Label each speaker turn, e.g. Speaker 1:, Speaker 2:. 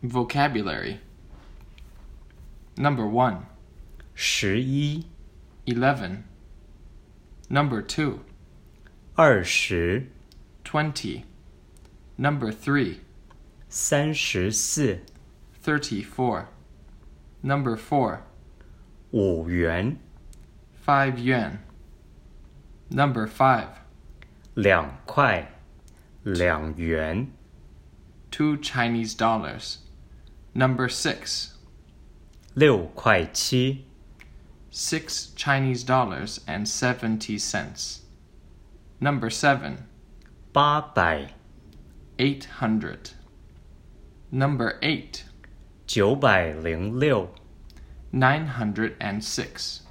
Speaker 1: Vocabulary. Number 1.
Speaker 2: 11
Speaker 1: 11. Number 2.
Speaker 2: 20
Speaker 1: 20. Number 3.
Speaker 2: 34
Speaker 1: 34. Number 4.
Speaker 2: 5元
Speaker 1: 5 yuan. Number 5.
Speaker 2: 2块2元
Speaker 1: 2 Chinese dollars. Number 6.
Speaker 2: 6块7
Speaker 1: 6 Chinese dollars and 70 cents. Number 7.
Speaker 2: 800
Speaker 1: 800. Number 8.
Speaker 2: 906
Speaker 1: 906.